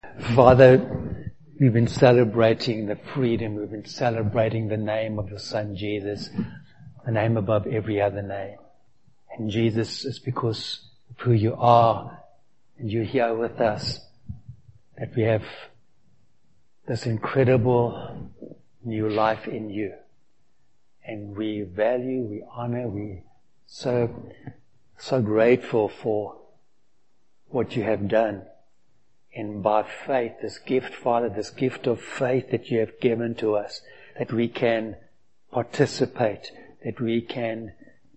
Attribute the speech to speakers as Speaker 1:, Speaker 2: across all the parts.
Speaker 1: Father, we've been celebrating the freedom. We've been celebrating the name of your Son, Jesus, the name above every other name. And Jesus, it's because of who you are and you're here with us that we have this incredible new life in you. And we value, we honor, we so grateful for what you have done. And by faith, this gift, Father, this gift of faith that you have given to us, that we can participate, that we can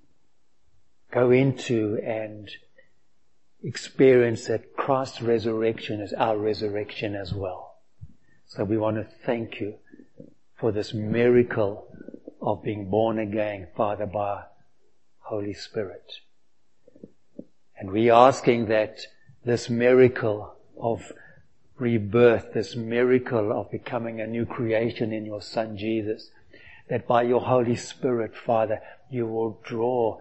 Speaker 1: go into and experience that Christ's resurrection is our resurrection as well. So we want to thank you for this miracle of being born again, Father, by Holy Spirit. And we are asking that this miracle of rebirth, this miracle of becoming a new creation in your Son Jesus, that by your Holy Spirit, Father, you will draw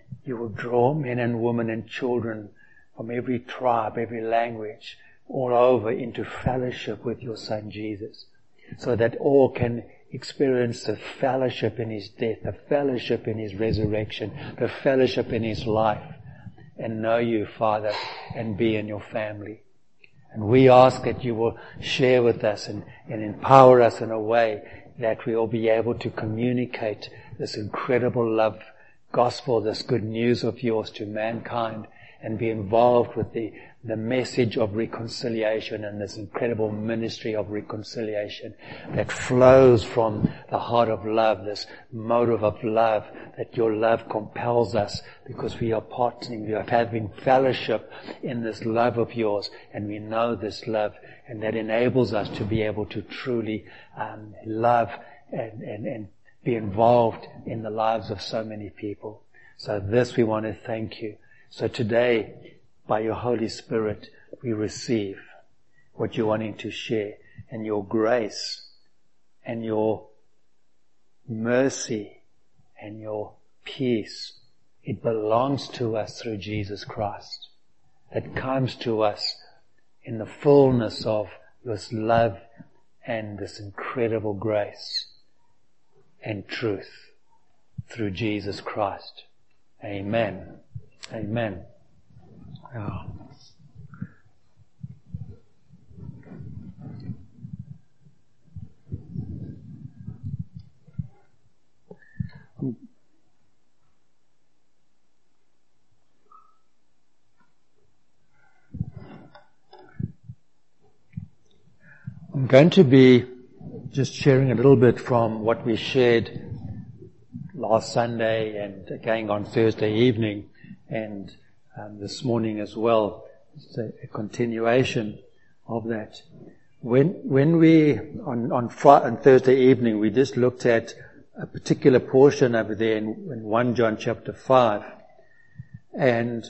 Speaker 1: men and women and children from every tribe, every language, all over into fellowship with your Son Jesus, so that all can experience the fellowship in His death, the fellowship in His resurrection, the fellowship in His life, and know you, Father, and be in your family. And we ask that you will share with us and empower us in a way that we will be able to communicate this incredible love gospel, this good news of yours to mankind, and be involved with the message of reconciliation and this incredible ministry of reconciliation that flows from the heart of love, this motive of love, that your love compels us because we are partnering, we are having fellowship in this love of yours, and we know this love, and that enables us to be able to truly love and be involved in the lives of so many people. So this we want to thank you. So today, by your Holy Spirit, we receive what you're wanting to share, and your grace and your mercy and your peace. It belongs to us through Jesus Christ. It comes to us in the fullness of this love and this incredible grace and truth through Jesus Christ. Amen. Amen. Oh. I'm going to be just sharing a little bit from what we shared last Sunday and again on Thursday evening and this morning as well. It's a continuation of that. When we on Thursday evening, we just looked at a particular portion over there in 1 John chapter 5, and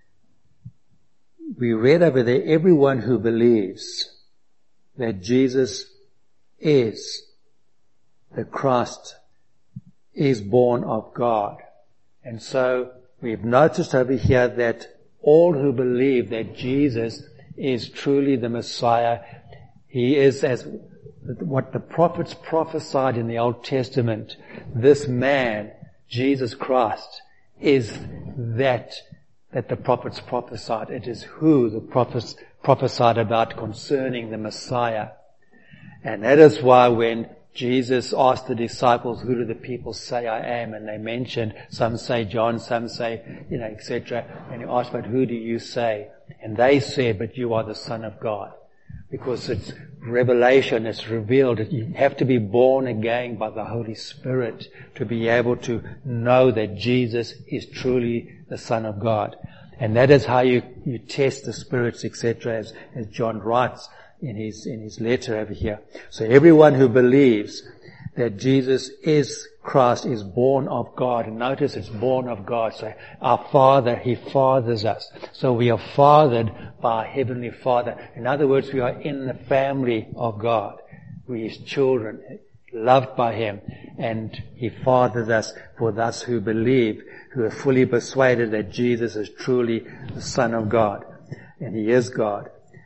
Speaker 1: we read over there, everyone who believes that Jesus is the Christ is born of God. And so we've noticed over here that all who believe that Jesus is truly the Messiah, He is as what the prophets prophesied in the Old Testament. This man, Jesus Christ, is that the prophets prophesied. It is who the prophets prophesied about concerning the Messiah. And that is why when Jesus asked the disciples, who do the people say I am? And they mentioned, some say John, some say, etc. And He asked, but who do you say? And they said, but you are the Son of God. Because it's revelation, it's revealed. You have to be born again by the Holy Spirit to be able to know that Jesus is truly the Son of God. And that is how you test the spirits, etc., as John writes in his letter over here. So everyone who believes that Jesus is Christ is born of God. And notice it's born of God. So our Father, He fathers us. So we are fathered by our Heavenly Father. In other words, we are in the family of God. We are His children, loved by Him. And He fathers us for us who believe, who are fully persuaded that Jesus is truly the Son of God. And He is God.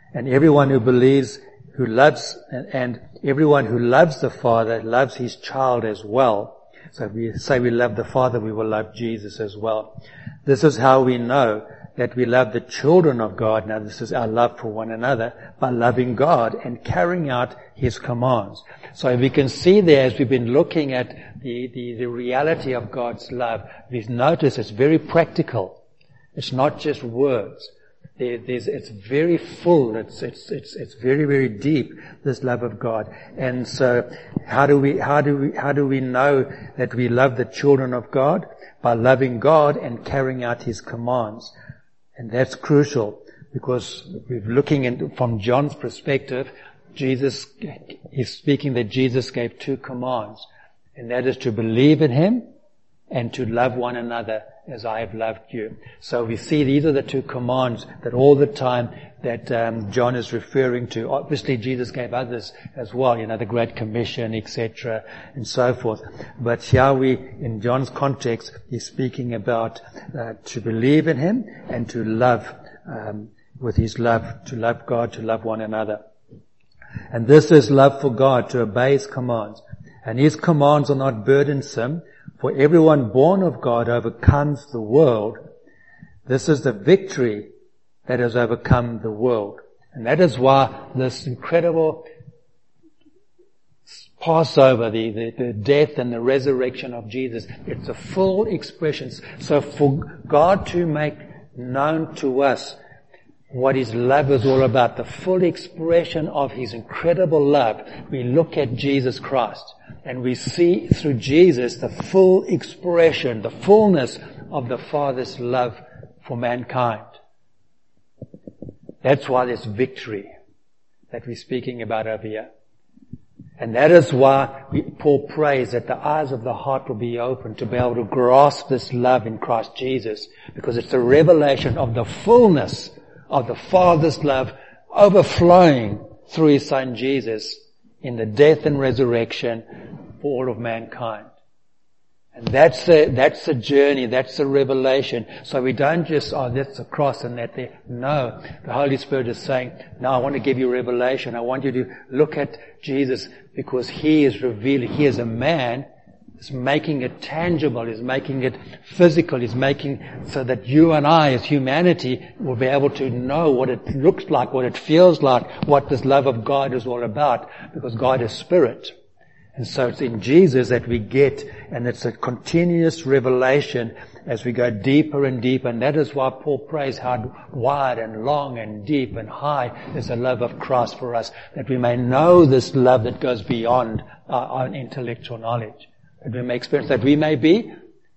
Speaker 1: And everyone who believes, who loves, and everyone who loves the Father loves his child as well. So if we say we love the Father, we will love Jesus as well. This is how we know that we love the children of God. Now this is our love for one another, by loving God and carrying out his commands. So we can see there, as we've been looking at the reality of God's love, we've noticed it's very practical. It's not just words. It's very full. It's very, very deep, this love of God. And so how do we know that we love the children of God? By loving God and carrying out his commands. And that's crucial, because we're looking from John's perspective. Jesus is speaking that Jesus gave 2 commands, and that is to believe in him and to love one another as I have loved you. So we see these are the 2 commands that all the time that John is referring to. Obviously Jesus gave others as well, the Great Commission, etc., and so forth. But here in John's context, he's speaking about to believe in him and to love with his love, to love God, to love one another. And this is love for God, to obey his commands. And his commands are not burdensome, for everyone born of God overcomes the world. This is the victory that has overcome the world. And that is why this incredible Passover, the death and the resurrection of Jesus, it's a full expression. So for God to make known to us what his love is all about, the full expression of his incredible love, we look at Jesus Christ and we see through Jesus the full expression, the fullness of the Father's love for mankind. That's why there's victory that we're speaking about over here. And that is why Paul prays that the eyes of the heart will be open to be able to grasp this love in Christ Jesus, because it's a revelation of the fullness of the Father's love overflowing through his Son Jesus in the death and resurrection for all of mankind. And that's the journey, that's the revelation. So we don't just, that's the cross and that there. No, the Holy Spirit is saying, no, I want to give you revelation. I want you to look at Jesus, because he is revealing, he is a man, is making it tangible, is making it physical, is making so that you and I as humanity will be able to know what it looks like, what it feels like, what this love of God is all about, because God is spirit. And so it's in Jesus that we get, and it's a continuous revelation as we go deeper and deeper. And that is why Paul prays how wide and long and deep and high is the love of Christ for us, that we may know this love that goes beyond our own intellectual knowledge, that we may experience, that we may be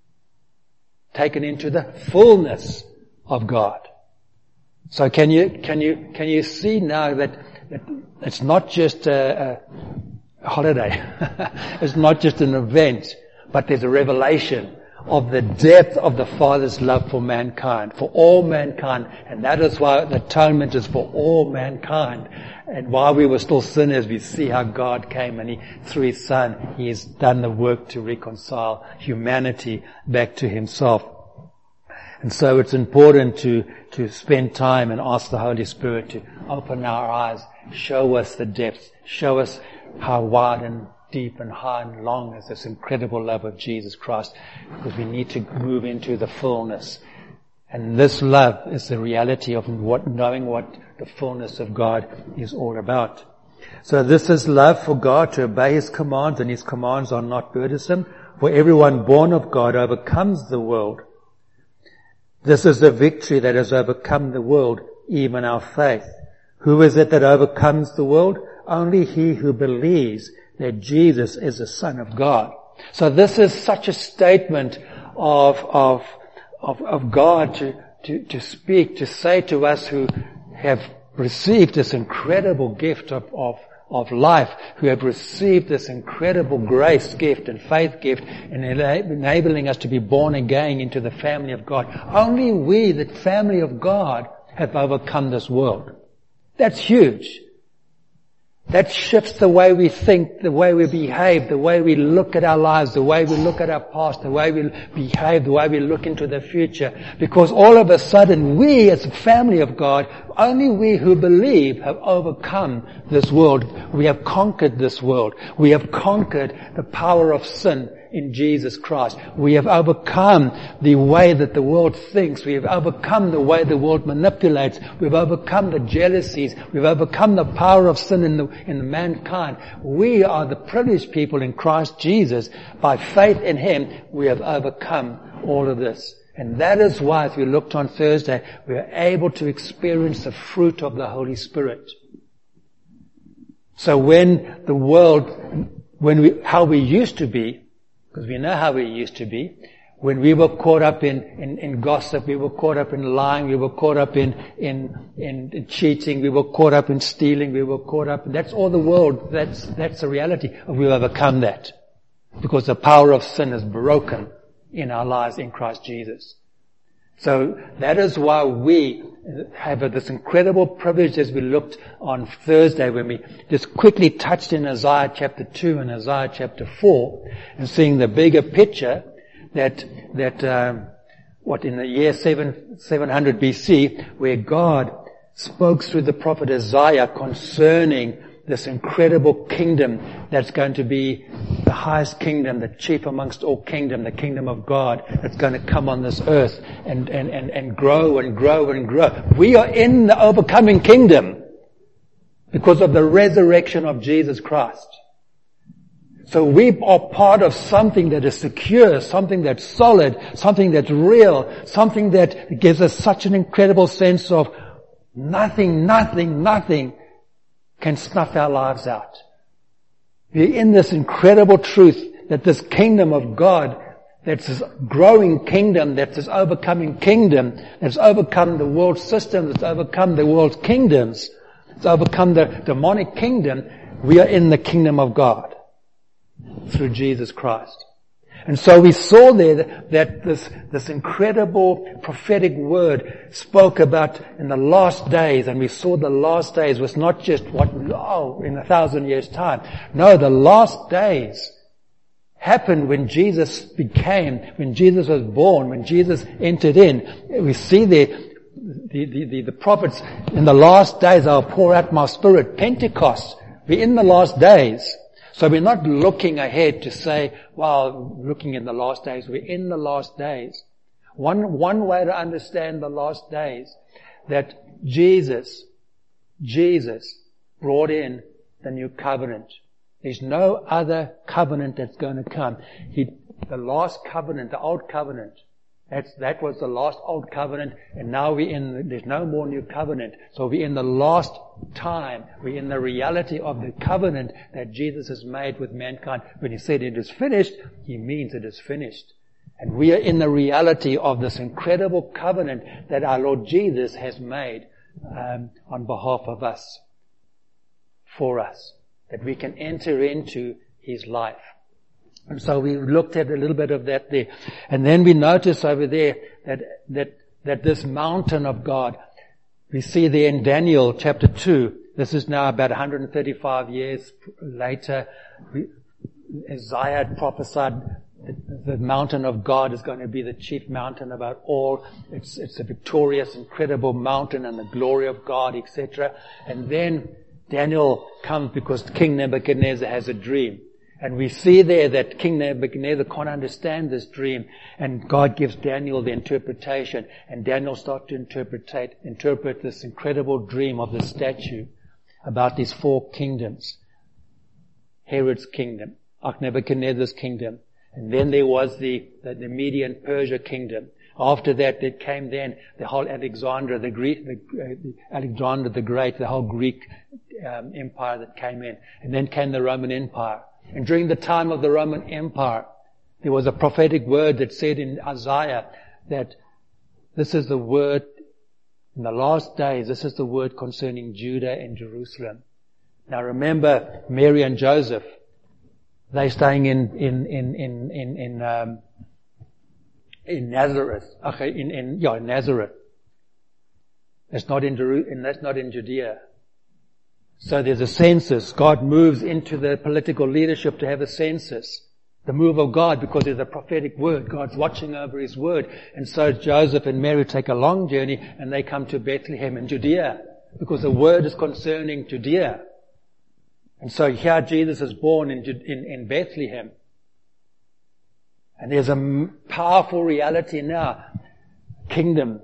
Speaker 1: taken into the fullness of God. So can you see now that it's not just a holiday. It's not just an event, but there's a revelation of the depth of the Father's love for mankind, for all mankind. And that is why the atonement is for all mankind. And while we were still sinners, we see how God came and through his Son, he has done the work to reconcile humanity back to himself. And so it's important to spend time and ask the Holy Spirit to open our eyes, show us the depth, show us how wide and deep and high and long is this incredible love of Jesus Christ, because we need to move into the fullness. And this love is the reality of knowing what the fullness of God is all about. So this is love for God, to obey his commands, and his commands are not burdensome, for everyone born of God overcomes the world. This is the victory that has overcome the world, even our faith. Who is it that overcomes the world? Only he who believes that Jesus is the Son of God. So this is such a statement of God to speak, to say to us who have received this incredible gift of life, who have received this incredible grace gift and faith gift, and enabling us to be born again into the family of God. Only we, the family of God, have overcome this world. That's huge. That shifts the way we think, the way we behave, the way we look at our lives, the way we look at our past, the way we behave, the way we look into the future. Because all of a sudden, we as a family of God, only we who believe have overcome this world. We have conquered this world. We have conquered the power of sin in Jesus Christ. We have overcome the way that the world thinks. We have overcome the way the world manipulates. We've overcome the jealousies. We've overcome the power of sin in mankind. We are the privileged people in Christ Jesus. By faith in Him, we have overcome all of this. And that is why, as we looked on Thursday, we are able to experience the fruit of the Holy Spirit. So when the world, how we used to be, because we know how we used to be, when we were caught up in gossip, we were caught up in lying, we were caught up in cheating, we were caught up in stealing, we were caught up, that's all the world, that's the reality. We've overcome that. Because the power of sin is broken in our lives in Christ Jesus. So that is why we have this incredible privilege as we looked on Thursday when we just quickly touched in Isaiah chapter 2 and Isaiah chapter 4 and seeing the bigger picture that in the year 700 BC where God spoke through the prophet Isaiah concerning this incredible kingdom that's going to be the highest kingdom, the chief amongst all kingdom, the kingdom of God that's going to come on this earth and grow and grow and grow. We are in the overcoming kingdom because of the resurrection of Jesus Christ. So we are part of something that is secure, something that's solid, something that's real, something that gives us such an incredible sense of nothing can snuff our lives out. We're in this incredible truth that this kingdom of God, that's this growing kingdom, that's this overcoming kingdom, that's overcome the world system, that's overcome the world's kingdoms, it's overcome the demonic kingdom. We are in the kingdom of God through Jesus Christ. And so we saw there that this incredible prophetic word spoke about in the last days, and we saw the last days was not just in 1,000 years' time. No, the last days happened when Jesus was born, when Jesus entered in. We see there the prophets in the last days, I'll pour out my spirit. Pentecost. We're in the last days. So we're not looking ahead to say, looking in the last days. We're in the last days. One way to understand the last days, that Jesus brought in the new covenant. There's no other covenant that's going to come. The last covenant, the old covenant, that was the last old covenant, and now there's no more new covenant. So we're in the last time. We're in the reality of the covenant that Jesus has made with mankind. When He said it is finished, He means it is finished. And we are in the reality of this incredible covenant that our Lord Jesus has made on behalf of us, for us, that we can enter into His life. And so we looked at a little bit of that there. And then we notice over there that this mountain of God, we see there in Daniel chapter 2, this is now about 135 years later, Isaiah prophesied that the mountain of God is going to be the chief mountain about all. It's a victorious, incredible mountain and the glory of God, etc. And then Daniel comes because King Nebuchadnezzar has a dream. And we see there that King Nebuchadnezzar can't understand this dream, and God gives Daniel the interpretation, and Daniel starts to interpret this incredible dream of the statue about these 4 kingdoms. Herod's kingdom, Nebuchadnezzar's kingdom, and then there was the Median Persia kingdom. After that, there came then the whole Alexander the Great, the whole Greek empire that came in, and then came the Roman Empire. And during the time of the Roman Empire, there was a prophetic word that said in Isaiah that this is the word in the last days, this is the word concerning Judah and Jerusalem. Now remember Mary and Joseph, they're staying in Nazareth. In Nazareth. That's not in Judea. So there's a census. God moves into the political leadership to have a census. The move of God, because there's a prophetic word. God's watching over His word. And so Joseph and Mary take a long journey and they come to Bethlehem in Judea, because the word is concerning Judea. And so here Jesus is born in Bethlehem. And there's a powerful reality now. Kingdom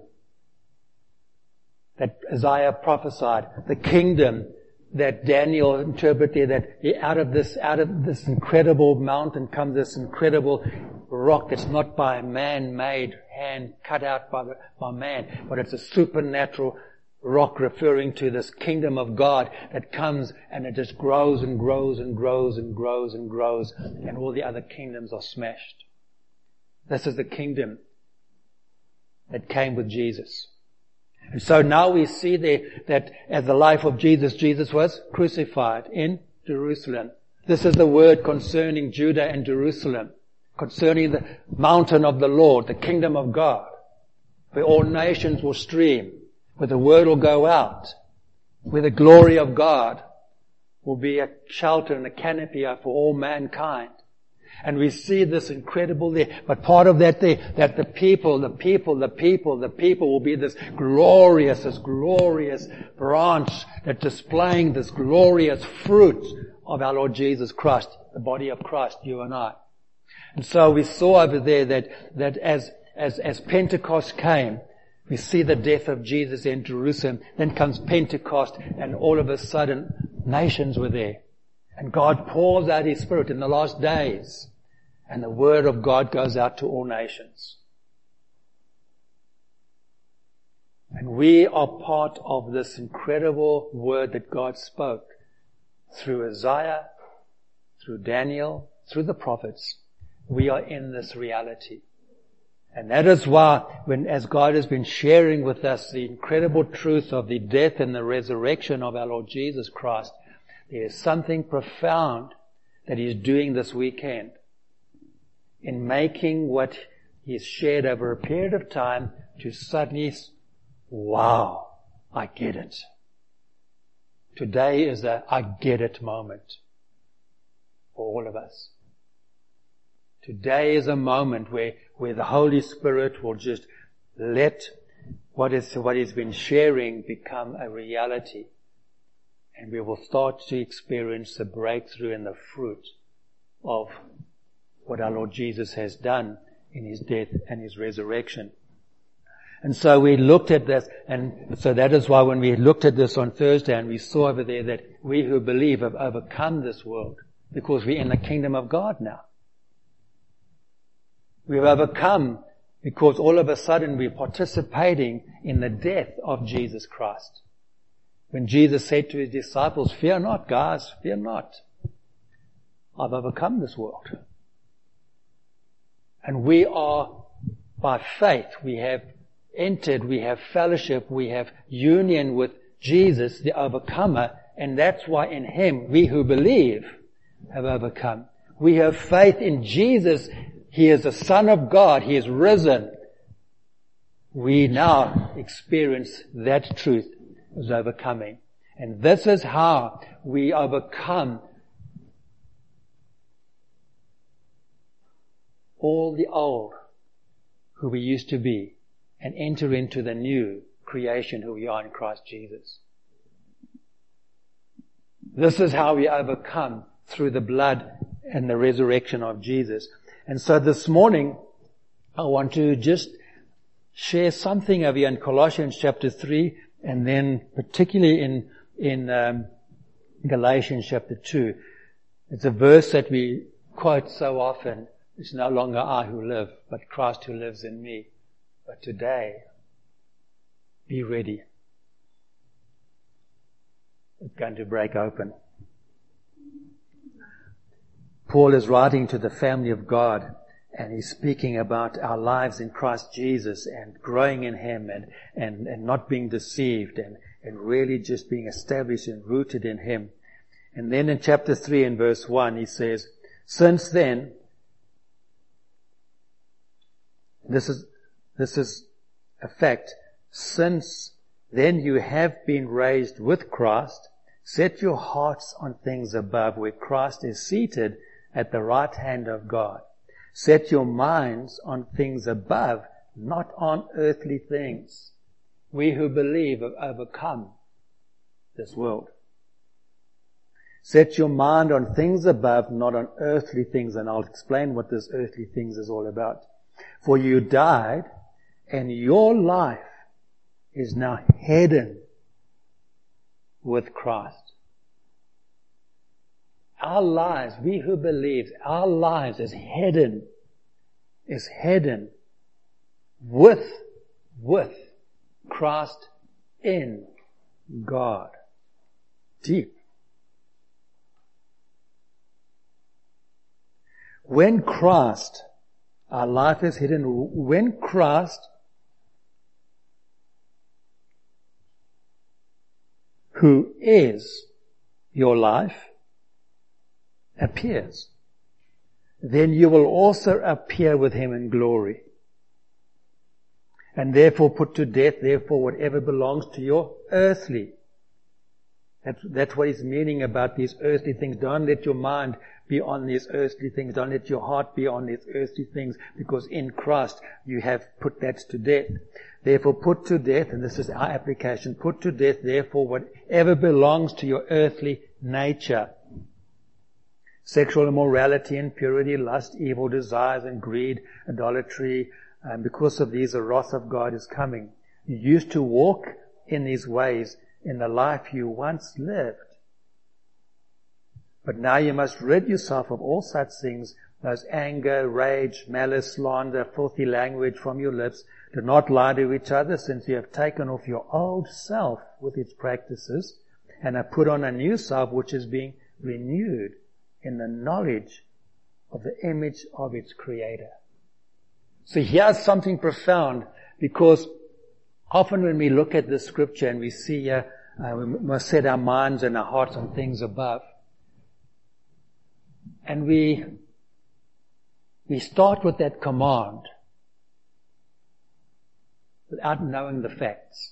Speaker 1: that Isaiah prophesied. The kingdom that Daniel interpreted, that out of this incredible mountain comes this incredible rock that's not by a man-made hand cut out by man, but it's a supernatural rock referring to this kingdom of God that comes and it just grows and grows and grows and grows and grows, and all the other kingdoms are smashed. This is the kingdom that came with Jesus. And so now we see there that as the life of Jesus was crucified in Jerusalem. This is the word concerning Judah and Jerusalem, concerning the mountain of the Lord, the kingdom of God, where all nations will stream, where the word will go out, where the glory of God will be a shelter and a canopy for all mankind. And we see this incredible there. But part of that there, that the people will be this glorious branch that displaying this glorious fruit of our Lord Jesus Christ, the body of Christ, you and I. And so we saw over there that as Pentecost came, we see the death of Jesus in Jerusalem. Then comes Pentecost, and all of a sudden nations were there. And God pours out His Spirit in the last days. And the Word of God goes out to all nations. And we are part of this incredible Word that God spoke through Isaiah, through Daniel, through the prophets. We are in this reality. And that is why, as God has been sharing with us the incredible truth of the death and the resurrection of our Lord Jesus Christ, there is something profound that He's doing this weekend in making what He's shared over a period of time to suddenly, wow, I get it. Today is a I get it moment for all of us. Today is a moment where the Holy Spirit will just let what He's been sharing become a reality. And we will start to experience the breakthrough and the fruit of what our Lord Jesus has done in His death and His resurrection. And so we looked at this, and so that is why when we looked at this on Thursday and we saw over there that we who believe have overcome this world because we're in the kingdom of God now. We've overcome because all of a sudden we're participating in the death of Jesus Christ. When Jesus said to His disciples, fear not, guys, fear not. I've overcome this world. And we are, by faith, we have entered, we have fellowship, we have union with Jesus, the overcomer, and that's why in Him, we who believe have overcome. We have faith in Jesus. He is the Son of God. He is risen. We now experience that truth as overcoming. And this is how we overcome all the old who we used to be and enter into the new creation who we are in Christ Jesus. This is how we overcome through the blood and the resurrection of Jesus. And so this morning, I want to just share something over here in Colossians chapter 3, and then particularly in Galatians chapter 2. It's a verse that we quote so often. It's no longer I who live, but Christ who lives in me. But today, be ready. It's going to break open. Paul is writing to the family of God, and he's speaking about our lives in Christ Jesus and growing in Him and not being deceived and really just being established and rooted in Him. And then in chapter 3 and verse 1 he says, since then, this is a fact, since then you have been raised with Christ, Set your hearts on things above, where Christ is seated at the right hand of God. Set your minds on things above, not on earthly things. We who believe have overcome this world. Set your mind on things above, not on earthly things. And I'll explain what this earthly things is all about. For you died, and your life is now hidden with Christ. Our lives, we who believe, our lives is hidden with Christ in God. Deep. When Christ, our life is hidden, when Christ, who is your life, appears, then you will also appear with him in glory. And therefore put to death, whatever belongs to your earthly. That's what he's meaning about these earthly things. Don't let your mind be on these earthly things. Don't let your heart be on these earthly things, because in Christ you have put that to death. Therefore put to death, and this is our application, put to death therefore whatever belongs to your earthly nature. Sexual immorality, impurity, lust, evil desires, and greed, idolatry. And because of these, the wrath of God is coming. You used to walk in these ways in the life you once lived. But now you must rid yourself of all such things, those anger, rage, malice, slander, filthy language from your lips. Do not lie to each other, since you have taken off your old self with its practices, and have put on a new self which is being renewed in the knowledge of the image of its Creator. So here's something profound, because often when we look at this scripture and we see we must set our minds and our hearts on things above, and we start with that command without knowing the facts.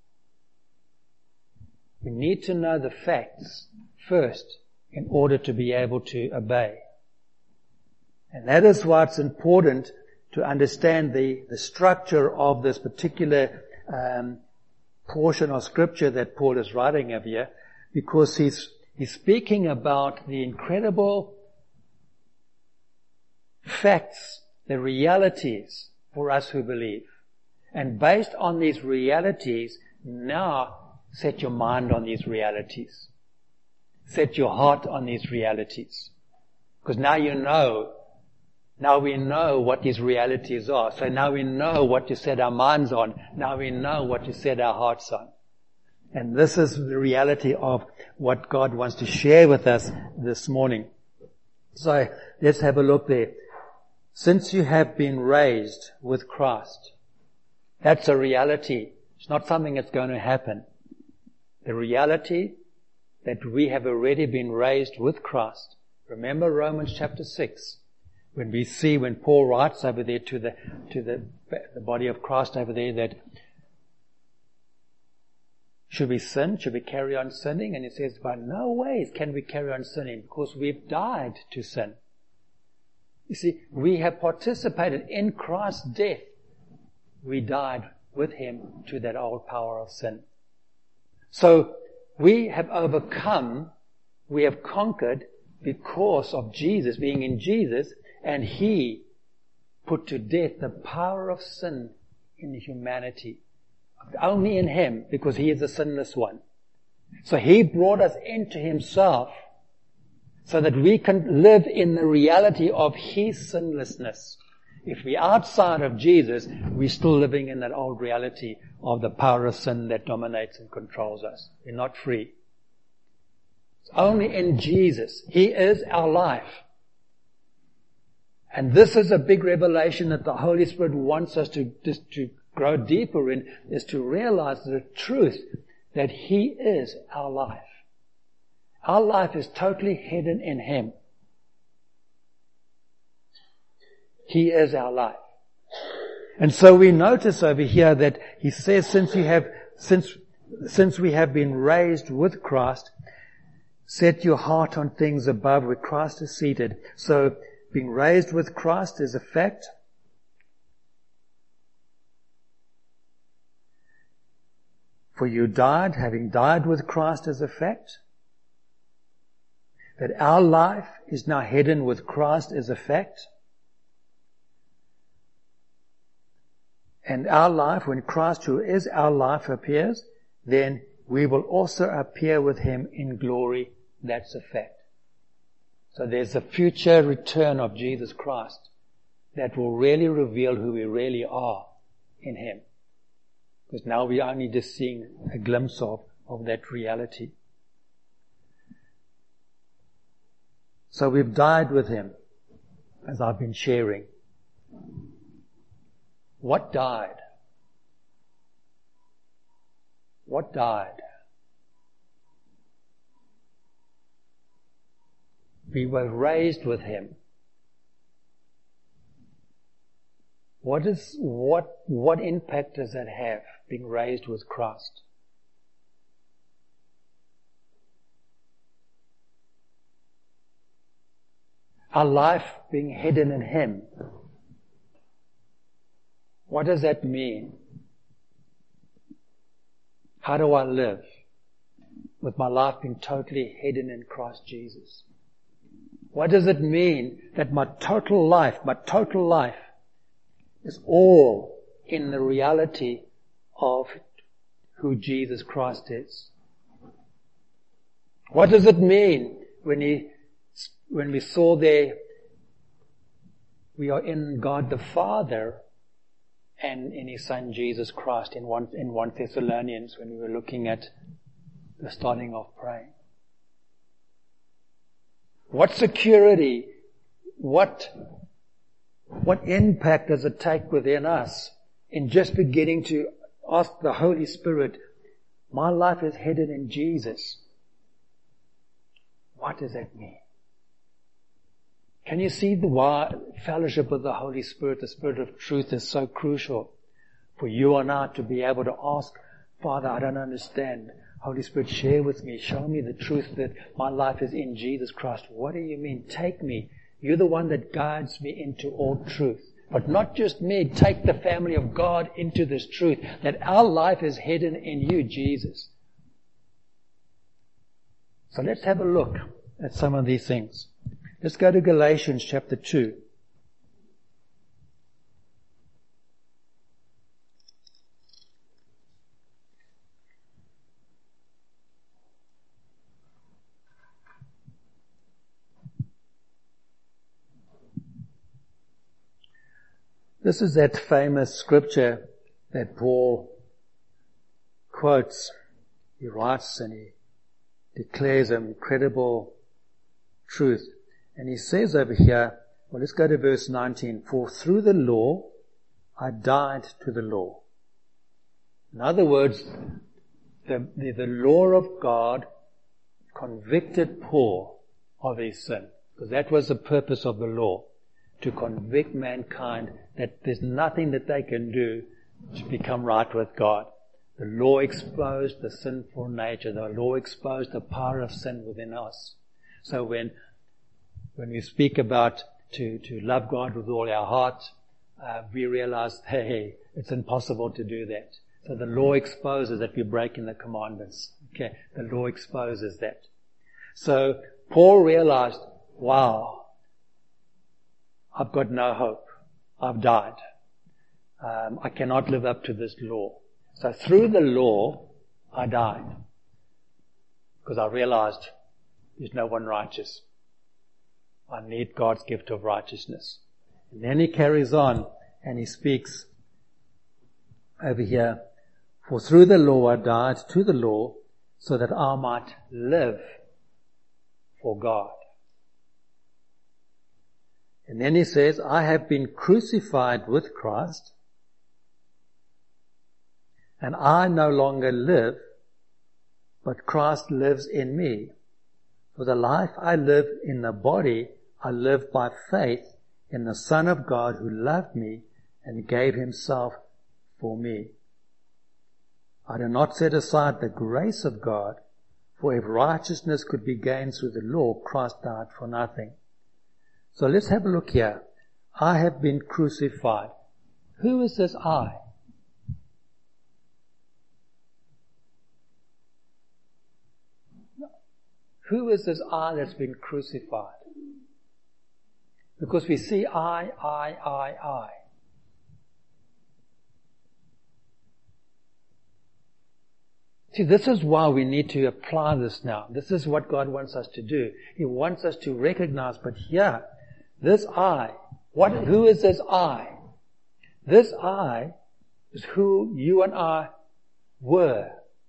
Speaker 1: We need to know the facts first in order to be able to obey. And that is why it's important to understand the structure of this particular portion of scripture that Paul is writing of here, because he's speaking about the incredible facts, the realities for us who believe. And based on these realities, now set your mind on these realities. Set your heart on these realities. Because now you know. Now we know what these realities are. So now we know what to set our minds on. Now we know what to set our hearts on. And this is the reality of what God wants to share with us this morning. So let's have a look there. Since you have been raised with Christ, that's a reality. It's not something that's going to happen. The reality that we have already been raised with Christ. Remember Romans chapter 6. When Paul writes over there to the body of Christ over there, that should we sin? Should we carry on sinning? And he says, by no ways can we carry on sinning, because we've died to sin. You see, we have participated in Christ's death. We died with him to that old power of sin. So we have overcome, we have conquered because of Jesus, being in Jesus, and he put to death the power of sin in humanity. Only in him, because he is the sinless one. So he brought us into himself so that we can live in the reality of his sinlessness. If we're outside of Jesus, we're still living in that old reality of the power of sin that dominates and controls us. We're not free. It's only in Jesus. He is our life. And this is a big revelation that the Holy Spirit wants us to grow deeper in, is to realize the truth that he is our life. Our life is totally hidden in him. He is our life. And so we notice over here that he says, since we have been raised with Christ, Set your heart on things above where Christ is seated. So being raised with Christ is a fact. For you died, having died with Christ is a fact. That our life is now hidden with Christ is a fact. And our life, when Christ, who is our life, appears, then we will also appear with Him in glory. That's a fact. So there's a future return of Jesus Christ that will really reveal who we really are in Him. Because now we are only just seeing a glimpse of that reality. So we've died with Him, as I've been sharing. What died? What died? We were raised with Him. What impact does that have, being raised with Christ? Our life being hidden in Him. What does that mean? How do I live with my life being totally hidden in Christ Jesus? What does it mean that my total life is all in the reality of who Jesus Christ is? What does it mean when we saw there, we are in God the Father and in His Son Jesus Christ in 1 Thessalonians when we were looking at the starting of praying? What security, what impact does it take within us in just beginning to ask the Holy Spirit, my life is hidden in Jesus. What does that mean? Can you see why fellowship with the Holy Spirit, the Spirit of truth, is so crucial for you and I to be able to ask, Father, I don't understand. Holy Spirit, share with me. Show me the truth that my life is in Jesus Christ. What do you mean? Take me. You're the one that guides me into all truth. But not just me. Take the family of God into this truth, that our life is hidden in you, Jesus. So let's have a look at some of these things. Let's go to Galatians chapter 2. This is that famous scripture that Paul quotes. He writes and he declares an incredible truth. And he says over here, well, let's go to verse 19. For through the law, I died to the law. In other words, the law of God convicted Paul of his sin. Because that was the purpose of the law, to convict mankind that there's nothing that they can do to become right with God. The law exposed the sinful nature. The law exposed the power of sin within us. So when we speak about to love God with all our heart, we realize, hey, it's impossible to do that. So the law exposes that we're breaking the commandments. Okay, the law exposes that. So Paul realized, wow, I've got no hope. I've died. I cannot live up to this law. So through the law, I died. Because I realized there's no one righteous. I need God's gift of righteousness. And then he carries on and he speaks over here, for through the law I died to the law so that I might live for God. And then he says, I have been crucified with Christ, and I no longer live, but Christ lives in me. For the life I live in the body, I live by faith in the Son of God who loved me and gave himself for me. I do not set aside the grace of God, For if righteousness could be gained through the law, Christ died for nothing. So let's have a look here. I have been crucified. Who is this I? Who is this I that's been crucified? Because we see I. See, this is why we need to apply this now. This is what God wants us to do. He wants us to recognize, but here, this I, who is this I? This I is who you and I were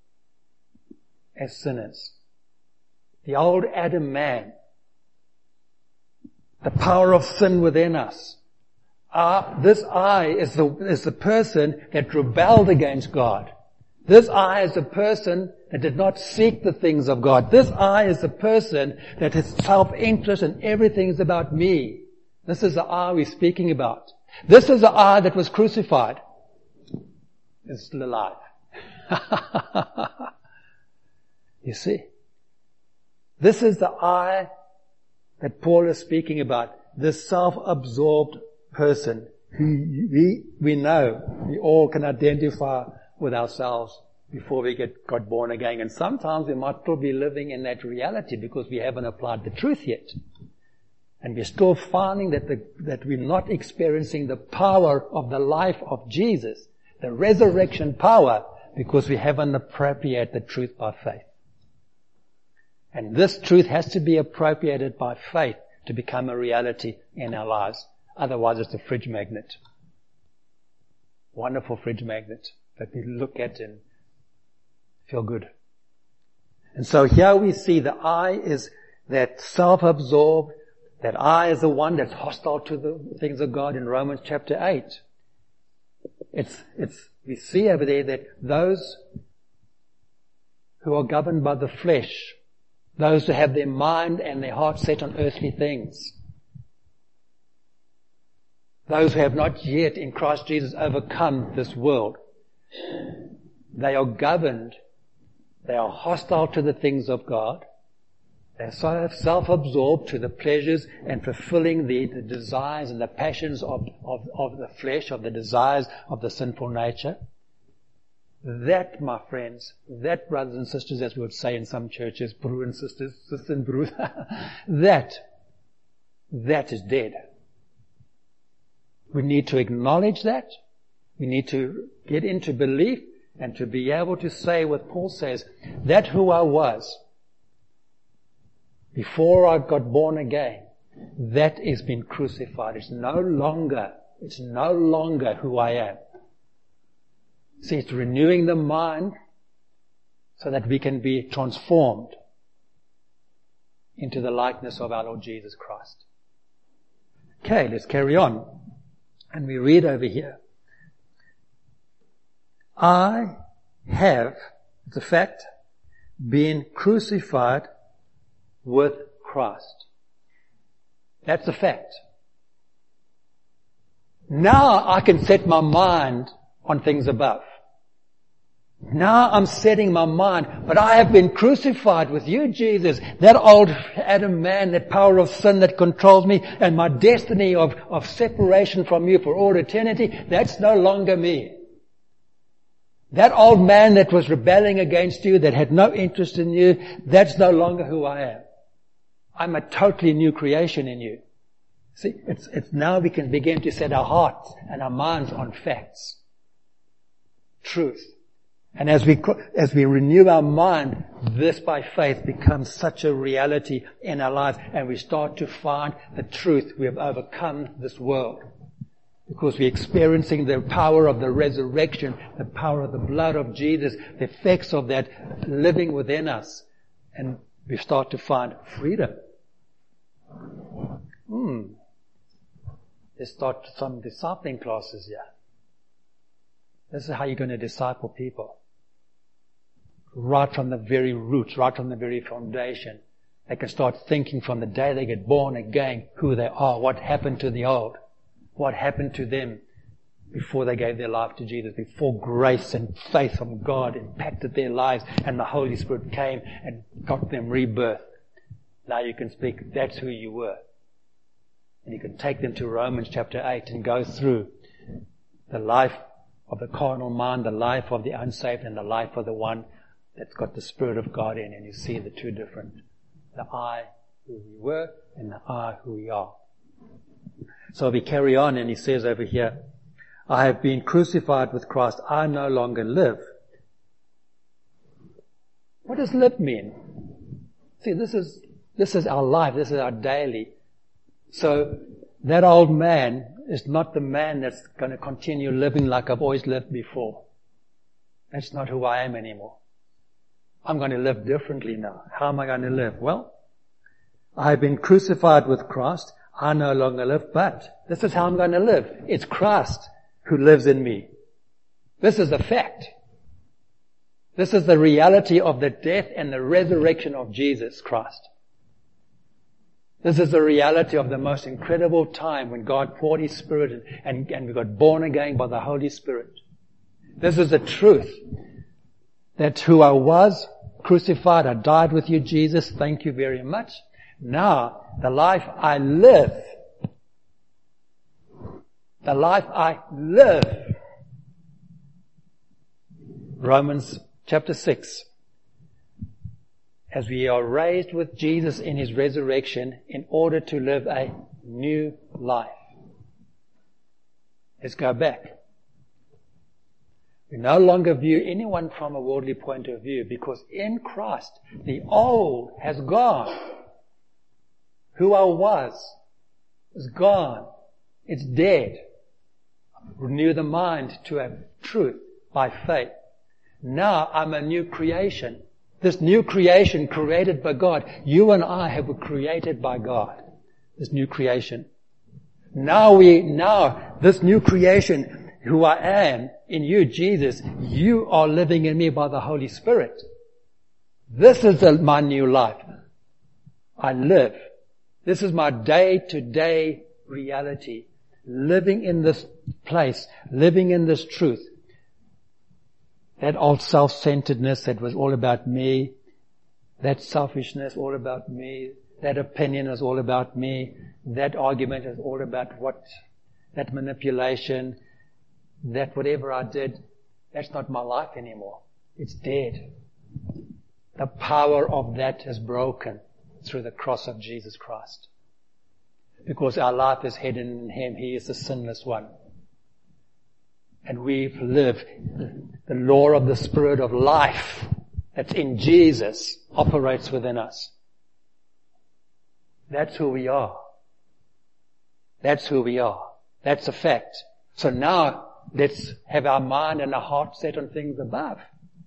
Speaker 1: as sinners. The old Adam man. The power of sin within us. This I is the person that rebelled against God. This I is the person that did not seek the things of God. This I is the person that has self-interest and everything is about me. This is the I we're speaking about. This is the I that was crucified. It's still alive. You see? This is the I that Paul is speaking about. This self-absorbed person who we know, we all can identify with ourselves before we got born again. And sometimes we might still be living in that reality because we haven't applied the truth yet. And we're still finding that we're not experiencing the power of the life of Jesus, the resurrection power, because we haven't appropriated the truth by faith. And this truth has to be appropriated by faith to become a reality in our lives. Otherwise it's a fridge magnet. Wonderful fridge magnet that we look at and feel good. And so here we see the I is that self-absorbed, that I is the one that's hostile to the things of God in Romans chapter 8. We see over there that those who are governed by the flesh, those who have their mind and their heart set on earthly things, those who have not yet in Christ Jesus overcome this world, they are governed, they are hostile to the things of God, they are so self-absorbed to the pleasures and fulfilling the desires and the passions of the flesh, of the desires of the sinful nature. That, my friends, that, brothers and sisters, as we would say in some churches, broer and sisters, sister and broer, that is dead. We need to acknowledge that. We need to get into belief and to be able to say what Paul says, that who I was before I got born again, that has been crucified. It's no longer who I am. See, it's renewing the mind so that we can be transformed into the likeness of our Lord Jesus Christ. Okay, let's carry on. And we read over here. I have, it's a fact, been crucified with Christ. That's a fact. Now I can set my mind on things above. Now I'm setting my mind, but I have been crucified with you, Jesus. That old Adam man, that power of sin that controls me, and my destiny of separation from you for all eternity, that's no longer me. That old man that was rebelling against you, that had no interest in you, that's no longer who I am. I'm a totally new creation in you. See, it's now we can begin to set our hearts and our minds on facts. Truth. And as we renew our mind, this by faith becomes such a reality in our lives, and we start to find the truth. We have overcome this world. Because we're experiencing the power of the resurrection, the power of the blood of Jesus, the effects of that living within us. And we start to find freedom. Let's start some discipling classes here. This is how you're going to disciple people. Right from the very roots, right from the very foundation. They can start thinking from the day they get born again who they are, what happened to the old, what happened to them before they gave their life to Jesus, before grace and faith from God impacted their lives and the Holy Spirit came and got them rebirth. Now you can speak, that's who you were. And you can take them to Romans chapter 8 and go through the life of the carnal mind, the life of the unsaved, and the life of the one that's got the Spirit of God in, and you see the two different. The I, who we were, and the I, who we are. So we carry on, and he says over here, I have been crucified with Christ. I no longer live. What does live mean? See, this is our life. This is our daily. So that old man is not the man that's going to continue living like I've always lived before. That's not who I am anymore. I'm going to live differently now. How am I going to live? Well, I have been crucified with Christ. I no longer live, but this is how I'm going to live. It's Christ who lives in me. This is a fact. This is the reality of the death and the resurrection of Jesus Christ. This is the reality of the most incredible time when God poured His Spirit and we got born again by the Holy Spirit. This is the truth. That's who I was, crucified. I died with you, Jesus. Thank you very much. Now, the life I live, Romans chapter 6. As we are raised with Jesus in His resurrection in order to live a new life. Let's go back. We no longer view anyone from a worldly point of view because in Christ the old has gone. Who I was is gone. It's dead. Renew the mind to a truth by faith. Now I'm a new creation. This new creation created by God. You and I have been created by God. This new creation. Now this new creation, who I am in you, Jesus, you are living in me by the Holy Spirit. This is my new life. I live. This is my day-to-day reality. Living in this place, living in this truth. That old self-centeredness that was all about me, that selfishness all about me, that opinion is all about me, that argument is all about that manipulation, that whatever I did, that's not my life anymore. It's dead. The power of that is broken through the cross of Jesus Christ. Because our life is hidden in Him. He is the sinless one. And we live the law of the Spirit of life that's in Jesus operates within us. That's who we are. That's who we are. That's a fact. So now let's have our mind and our heart set on things above.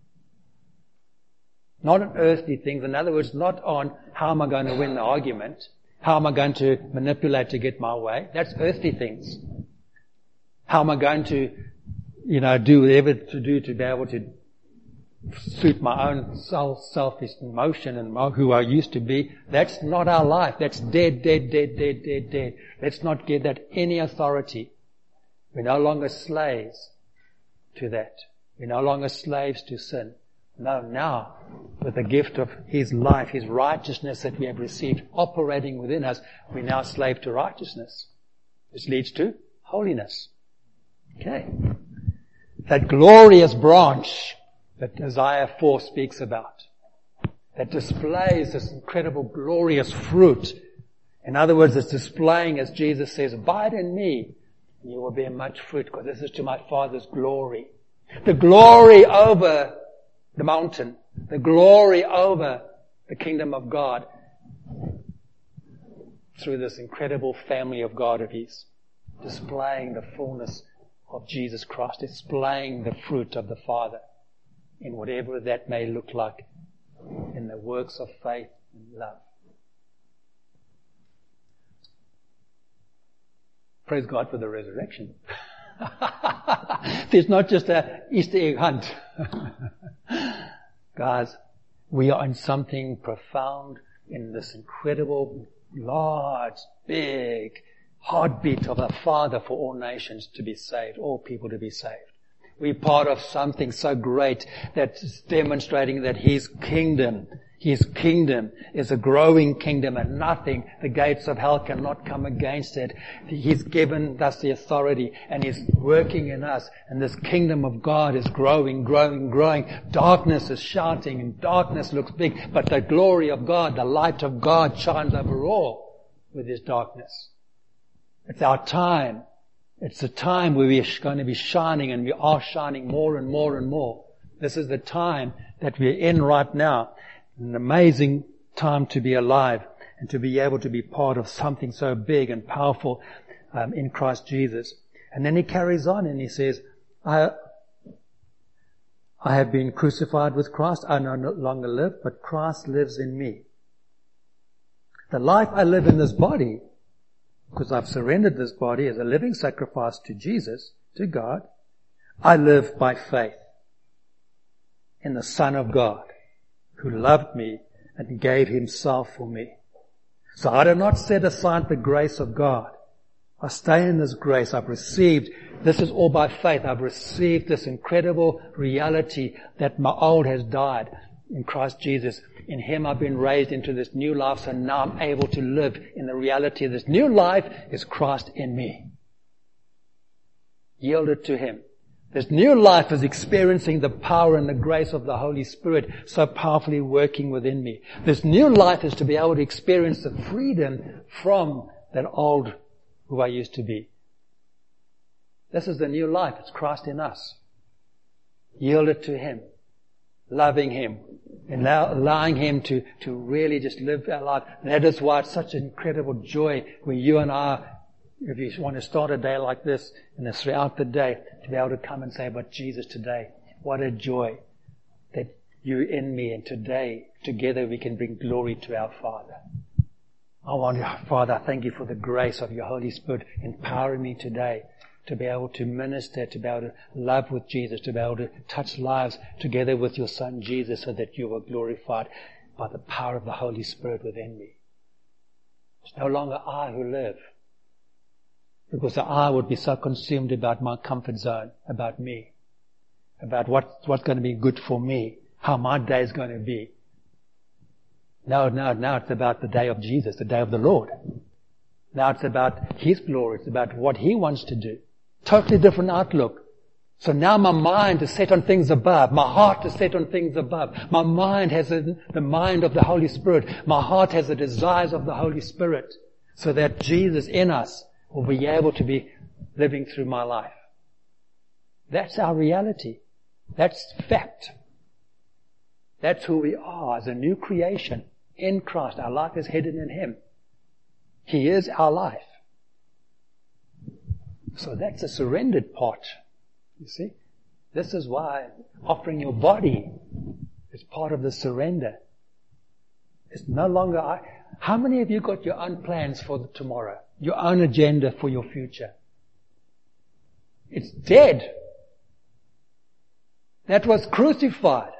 Speaker 1: Not on earthly things. In other words, not on how am I going to win the argument? How am I going to manipulate to get my way? That's earthly things. How am I going to do whatever to do to be able to suit my own selfish emotion and who I used to be. That's not our life. That's dead. Let's not give that any authority. We're no longer slaves to that. We're no longer slaves to sin. No, now, with the gift of His life, His righteousness that we have received operating within us, we're now slave to righteousness. Which leads to holiness. Okay. That glorious branch that Isaiah 4 speaks about, that displays this incredible glorious fruit. In other words, it's displaying, as Jesus says, abide in me, and you will bear much fruit, because this is to my Father's glory. The glory over the mountain, the glory over the kingdom of God, through this incredible family of God of His, displaying the fullness of Jesus Christ, displaying the fruit of the Father in whatever that may look like in the works of faith and love. Praise God for the resurrection. There's not just an Easter egg hunt. Guys, we are in something profound in this incredible, large, big heartbeat of a Father for all nations to be saved, all people to be saved. We're part of something so great that's demonstrating that His kingdom is a growing kingdom, and nothing, the gates of hell cannot come against it. He's given us the authority, and He's working in us, and this kingdom of God is growing. Darkness is shouting, and darkness looks big, but the glory of God, the light of God shines over all with His darkness. It's our time. It's a time where we're going to be shining, and we are shining more and more and more. This is the time that we're in right now. An amazing time to be alive and to be able to be part of something so big and powerful in Christ Jesus. And then he carries on and he says, I have been crucified with Christ. I no longer live, but Christ lives in me. The life I live in this body, because I've surrendered this body as a living sacrifice to Jesus, to God, I live by faith in the Son of God, who loved me and gave Himself for me. So I do not set aside the grace of God. I stay in this grace. I've received, this is all by faith, I've received this incredible reality that my old has died in Christ Jesus. In Him I've been raised into this new life, so now I'm able to live in the reality of this new life is Christ in me. Yielded to Him. This new life is experiencing the power and the grace of the Holy Spirit so powerfully working within me. This new life is to be able to experience the freedom from that old who I used to be. This is the new life. It's Christ in us. Yielded to Him. Loving Him. And allowing Him to really just live our life. And that is why it's such an incredible joy when you and I, if you want to start a day like this and it's throughout the day, to be able to come and say, but Jesus, today, what a joy that you're in me, and today, together we can bring glory to our Father. Father, I thank You for the grace of Your Holy Spirit empowering me today to be able to minister, to be able to love with Jesus, to be able to touch lives together with Your Son Jesus, so that You are glorified by the power of the Holy Spirit within me. It's no longer I who live, because I would be so consumed about my comfort zone, about me, about what's going to be good for me, how my day is going to be. No, it's about the day of Jesus, the day of the Lord. Now it's about His glory, it's about what He wants to do. Totally different outlook. So now my mind is set on things above. My heart is set on things above. My mind has the mind of the Holy Spirit. My heart has the desires of the Holy Spirit, so that Jesus in us will be able to be living through my life. That's our reality. That's fact. That's who we are as a new creation in Christ. Our life is hidden in Him. He is our life. So that's a surrendered part. You see? This is why offering your body is part of the surrender. It's no longer I. How many of you got your own plans for tomorrow? Your own agenda for your future? It's dead. That was crucified.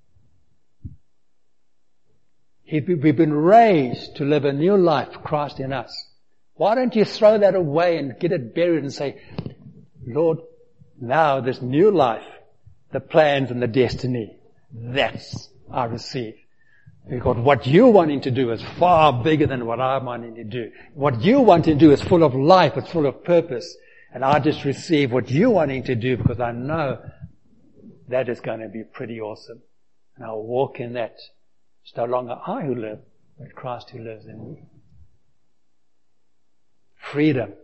Speaker 1: We've been raised to live a new life, Christ in us. Why don't you throw that away and get it buried and say, Lord, now this new life, the plans and the destiny, that's I receive. Because what you're wanting to do is far bigger than what I'm wanting to do. What you want to do is full of life, it's full of purpose. And I just receive what you're wanting to do, because I know that is going to be pretty awesome. And I'll walk in that. It's no longer I who live, but Christ who lives in me. Freedom.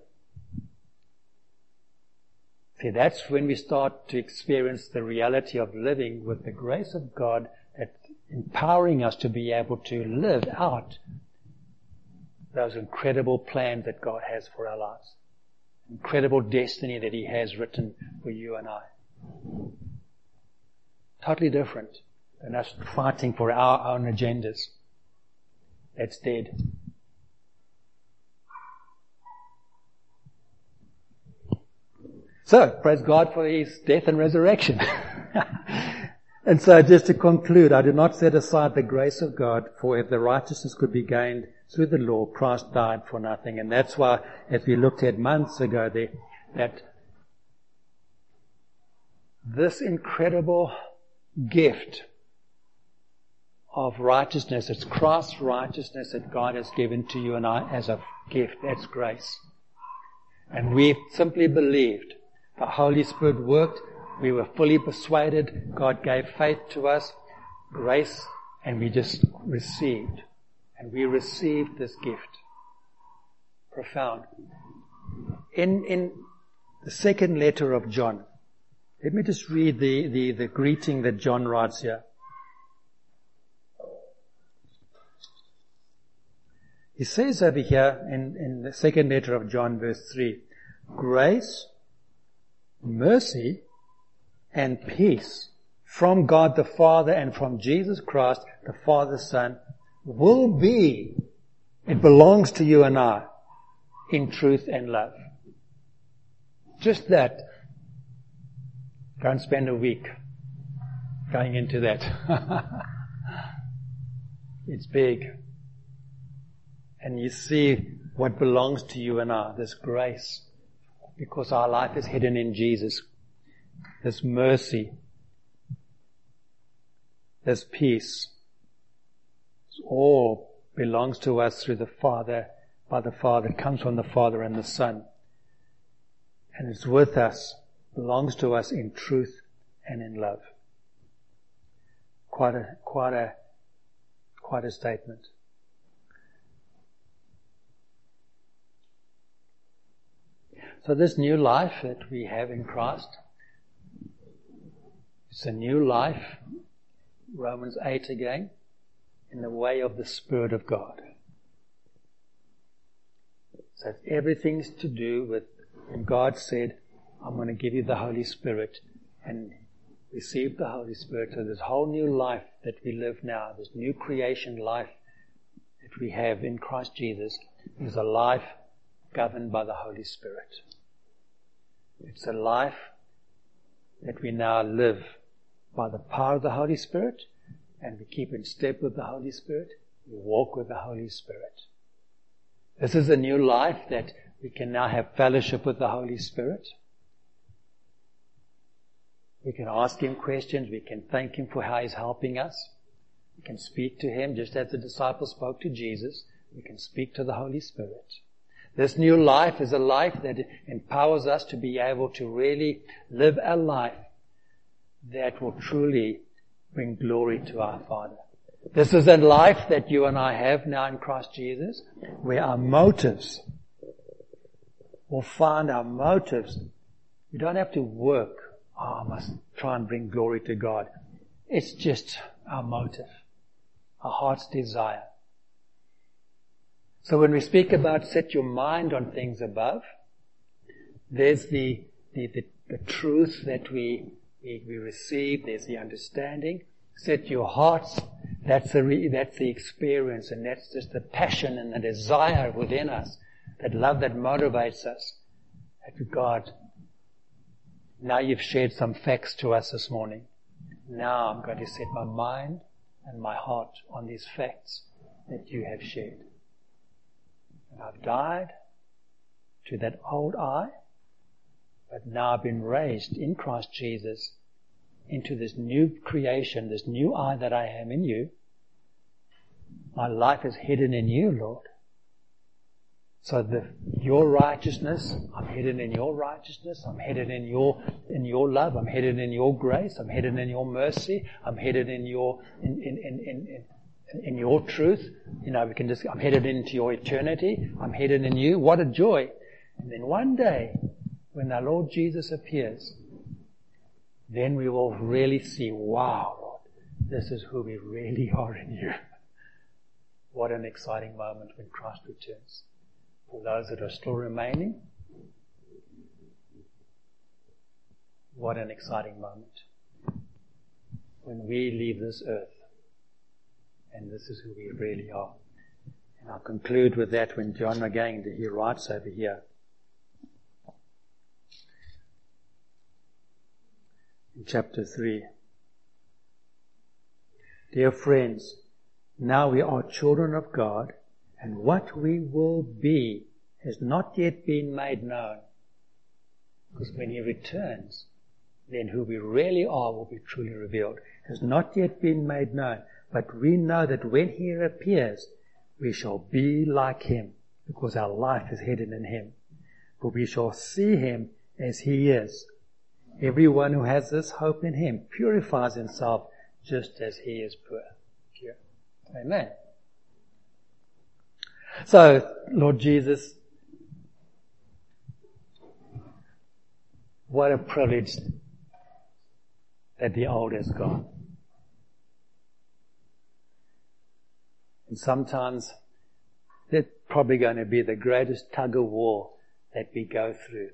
Speaker 1: See, that's when we start to experience the reality of living with the grace of God, that's empowering us to be able to live out those incredible plans that God has for our lives. Incredible destiny that He has written for you and I. Totally different than us fighting for our own agendas. That's dead. So, praise God for His death and resurrection. And so, just to conclude, I do not set aside the grace of God, for if the righteousness could be gained through the law, Christ died for nothing. And that's why, as we looked at months ago, that this incredible gift of righteousness, it's Christ's righteousness that God has given to you and I as a gift. That's grace. And we simply believed. The Holy Spirit worked. We were fully persuaded. God gave faith to us, grace, and we just received. And we received this gift. Profound. In the second letter of John, let me just read the greeting that John writes here. He says over here in the second letter of John, verse 3, grace, mercy, and peace from God the Father and from Jesus Christ, the Father's Son, will be, it belongs to you and I, in truth and love. Just that. Go and spend a week going into that. It's big. And you see what belongs to you and I, this grace, because our life is hidden in Jesus. This mercy, this peace, it all belongs to us through the Father, by the Father. It comes from the Father and the Son. And it's with us, belongs to us in truth and in love. Quite a statement. So this new life that we have in Christ, it's a new life, Romans 8 again, in the way of the Spirit of God. So everything's to do with when God said, I'm going to give you the Holy Spirit, and receive the Holy Spirit. So this whole new life that we live now, this new creation life that we have in Christ Jesus, is a life governed by the Holy Spirit. It's a life that we now live by the power of the Holy Spirit, and we keep in step with the Holy Spirit. We walk with the Holy Spirit. This is a new life that we can now have fellowship with the Holy Spirit. We can ask Him questions. We can thank Him for how He's helping us. We can speak to Him just as the disciples spoke to Jesus. We can speak to the Holy Spirit. This new life is a life that empowers us to be able to really live a life that will truly bring glory to our Father. This is a life that you and I have now in Christ Jesus, where our motives will find our motives. You don't have to work. I must try and bring glory to God. It's just our motive, our heart's desire. So when we speak about set your mind on things above, there's the truth that we receive. There's the understanding. Set your hearts. That's the experience, and that's just the passion and the desire within us, that love that motivates us. That God, now you've shared some facts to us this morning. Now I'm going to set my mind and my heart on these facts that you have shared. And I've died to that old I, but now I've been raised in Christ Jesus into this new creation, this new I that I am in you. My life is hidden in you, Lord. So your righteousness, I'm hidden in your righteousness, I'm hidden in your love, I'm hidden in your grace, I'm hidden in your mercy, I'm hidden in your truth. I'm headed into your eternity. I'm headed in you. What a joy. And then one day, when our Lord Jesus appears, then we will really see, wow, Lord, this is who we really are in you. What an exciting moment when Christ returns. For those that are still remaining, what an exciting moment when we leave this earth. And this is who we really are. And I'll conclude with that when John again, he writes over here. In chapter 3. Dear friends, now we are children of God, And what we will be has not yet been made known. Because when He returns, then who we really are will be truly revealed. It has not yet been made known. But we know that when He appears, we shall be like Him, because our life is hidden in Him. For we shall see Him as He is. Everyone who has this hope in Him purifies himself just as He is pure. Amen. So, Lord Jesus, what a privilege that the old has gone. And sometimes that's probably going to be the greatest tug of war that we go through,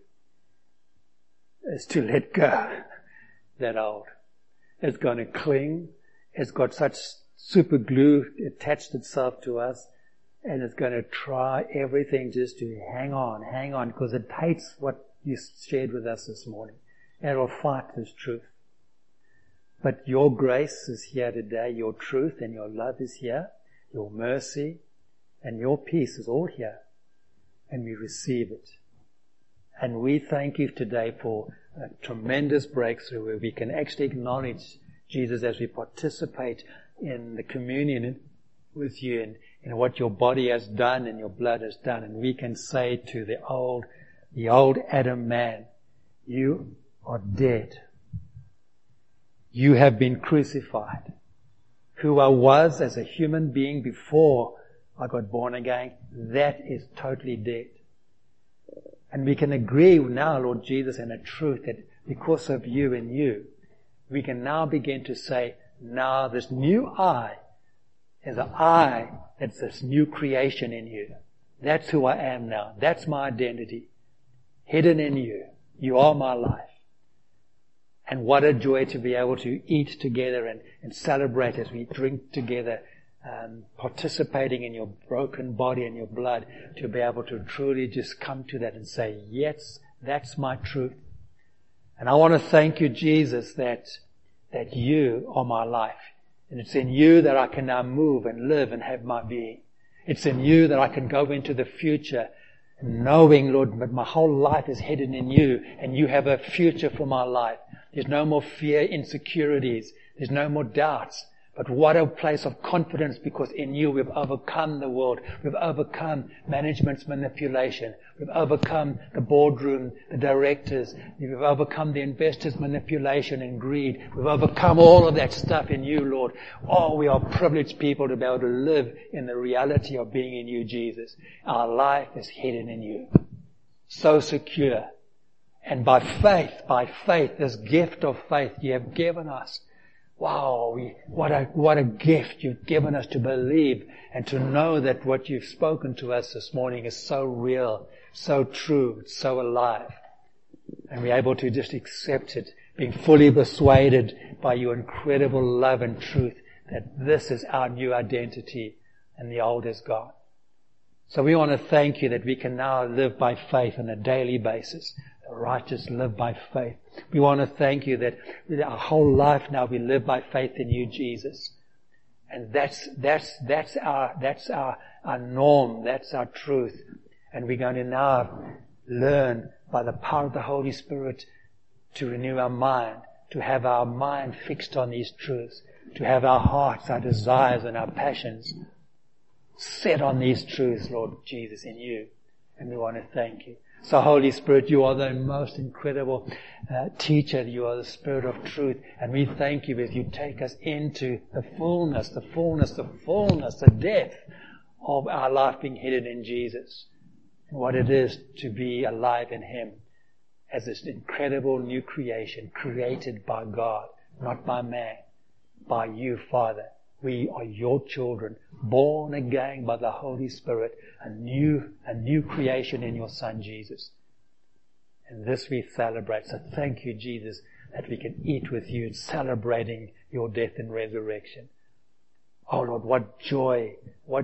Speaker 1: is to let go that old. It's going to cling. It's got such super glue attached itself to us, and it's going to try everything just to hang on, because it hates what you shared with us this morning. And it will fight this truth. But your grace is here today. Your truth and your love is here. Your mercy and your peace is all here. And we receive it. And we thank you today for a tremendous breakthrough where we can actually acknowledge Jesus as we participate in the communion with you and what your body has done and your blood has done. And we can say to the old Adam man, you are dead. You have been crucified. Who I was as a human being before I got born again, that is totally dead. And we can agree now, Lord Jesus, in a truth that because of you and you, we can now begin to say, now this new I is an I that's this new creation in you. That's who I am now. That's my identity. Hidden in you. You are my life. And what a joy to be able to eat together and celebrate as we drink together, participating in your broken body and your blood, to be able to truly just come to that and say, yes, that's my truth. And I want to thank you, Jesus, that you are my life. And it's in you that I can now move and live and have my being. It's in you that I can go into the future knowing, Lord, that my whole life is hidden in you and you have a future for my life. There's no more fear, insecurities. There's no more doubts. But what a place of confidence, because in you we've overcome the world. We've overcome management's manipulation. We've overcome the boardroom, the directors. We've overcome the investors' manipulation and greed. We've overcome all of that stuff in you, Lord. Oh, we are privileged people to be able to live in the reality of being in you, Jesus. Our life is hidden in you. So secure. And by faith, this gift of faith you have given us. Wow, what a gift you've given us to believe and to know that what you've spoken to us this morning is so real, so true, so alive. And we're able to just accept it, being fully persuaded by your incredible love and truth that this is our new identity and the old is gone. So we want to thank you that we can now live by faith on a daily basis. The righteous live by faith. We want to thank you that our whole life now we live by faith in you, Jesus. And that's our norm. That's our truth. And we're going to now learn by the power of the Holy Spirit to renew our mind, to have our mind fixed on these truths, to have our hearts, our desires and our passions set on these truths, Lord Jesus, in you. And we want to thank you. So Holy Spirit, you are the most incredible teacher. You are the Spirit of truth. And we thank you as you take us into the fullness, the depth of our life being hidden in Jesus. And what it is to be alive in Him as this incredible new creation created by God, not by man, by you, Father. We are your children, born again by the Holy Spirit, a new creation in your Son, Jesus. And this we celebrate. So thank you, Jesus, that we can eat with you, celebrating your death and resurrection. Oh Lord, what joy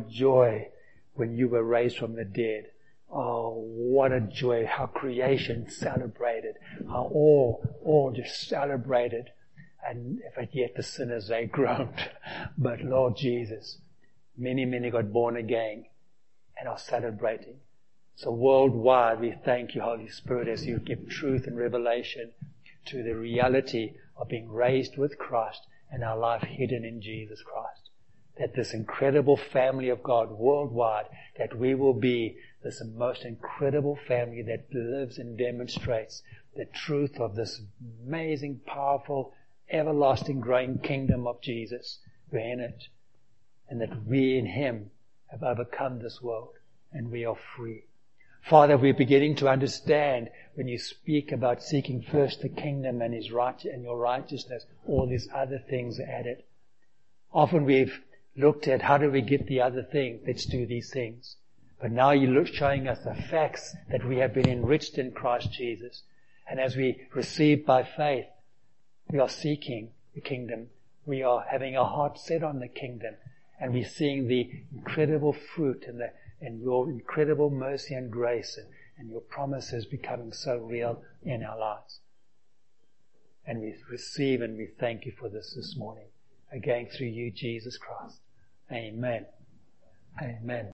Speaker 1: when you were raised from the dead. Oh, what a joy, how creation celebrated, how all just celebrated. And but yet the sinners, they groaned. But Lord Jesus, many got born again and are celebrating. So worldwide, we thank you, Holy Spirit, as you give truth and revelation to the reality of being raised with Christ and our life hidden in Jesus Christ. That this incredible family of God worldwide, that we will be this most incredible family that lives and demonstrates the truth of this amazing, powerful, everlasting, growing kingdom of Jesus. We're in it. And that we in Him have overcome this world and we are free. Father, we're beginning to understand when you speak about seeking first the kingdom and His right and your righteousness, all these other things are added. Often we've looked at how do we get the other things? Let's do these things. But now you're showing us the facts that we have been enriched in Christ Jesus. And as we receive by faith, we are seeking the kingdom. We are having our heart set on the kingdom. And we're seeing the incredible fruit and your incredible mercy and grace and your promises becoming so real in our lives. And we receive and we thank you for this morning. Again, through you, Jesus Christ. Amen. Amen.